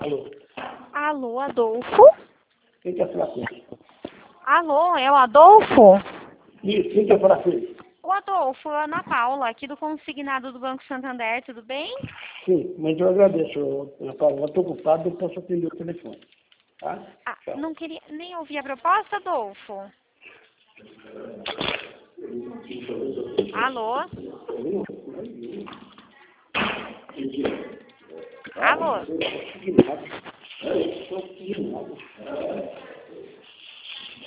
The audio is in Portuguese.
Alô? Alô, Adolfo? Quem quer falar com ele? Alô, é o Adolfo? Isso, quem quer falar com ele? O Adolfo, é a Ana Paula, aqui do Consignado do Banco Santander, tudo bem? Sim, mas eu agradeço, Ana Paula. Eu estou ocupado, não posso atender o telefone. Tá? Ah, Tchau. não queria nem ouvir a proposta, Adolfo? Alô? Alô?